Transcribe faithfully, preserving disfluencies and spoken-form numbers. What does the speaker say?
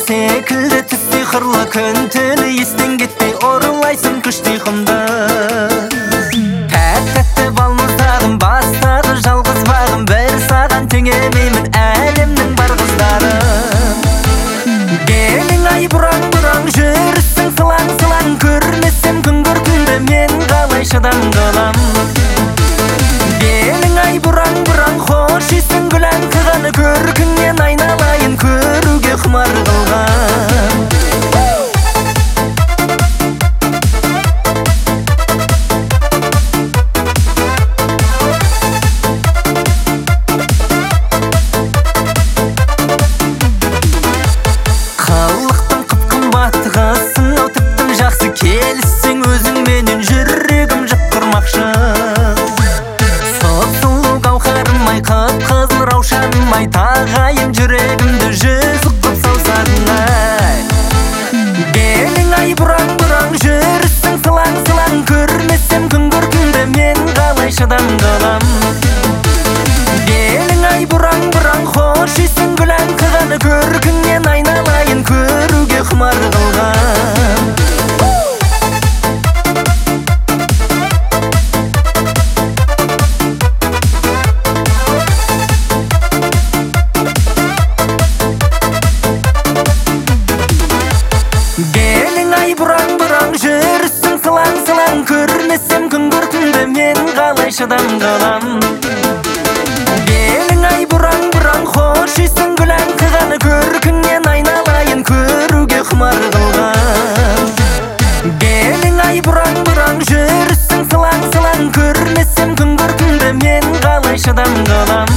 секілді түсті қырлы күн түні естен кетпей орылайсың күшті құмды. Тәтті балмұздағым бастады жалғыз бағым, бір саған теңемеймін әлемнің бар қыздарым. Белің ай бұраң-бұраң жүрісің сылаң-сылаң, көрмесем күн көркіңді мен қалай шыдам қалам. Белің ай бұраң-бұраң хош есің гүлән қығаны, көркіңнен айналайын көруге құмар қылған. Қалықтың қып-қымбат қысың, ау тіптің жақсы келіссең өзің менен жүрегім жып құрмақшы. Сұп-сұлу қауқарым-ай, қып-қызыл раушаным-ай, тағайын жүрегімді жүзік қып салсаң-ай. Белің ай бұраң-бұраң жүрісің сылаң-сылаң, көрмесем күн көркіңді мен қалай шыдам қалам. Белің ай бұраң-бұраң хош есің гүлән қығаны, көркіңнен айналайын көруге құмар қылған. Белің ай бұраң-бұраң жүрісің сылаң-сылаң, көрмесем күн көркіңді мен қалай шыдам қалам. Белің ай бұраң-бұраң хош есің гүлән қығаны, көркіңнен айналайын көруге құмар қылған. Белің ай бұраң-бұраң жүрісің сылаң-сылаң, көрмесем күн көркіңді мен қалай шыдам қалам.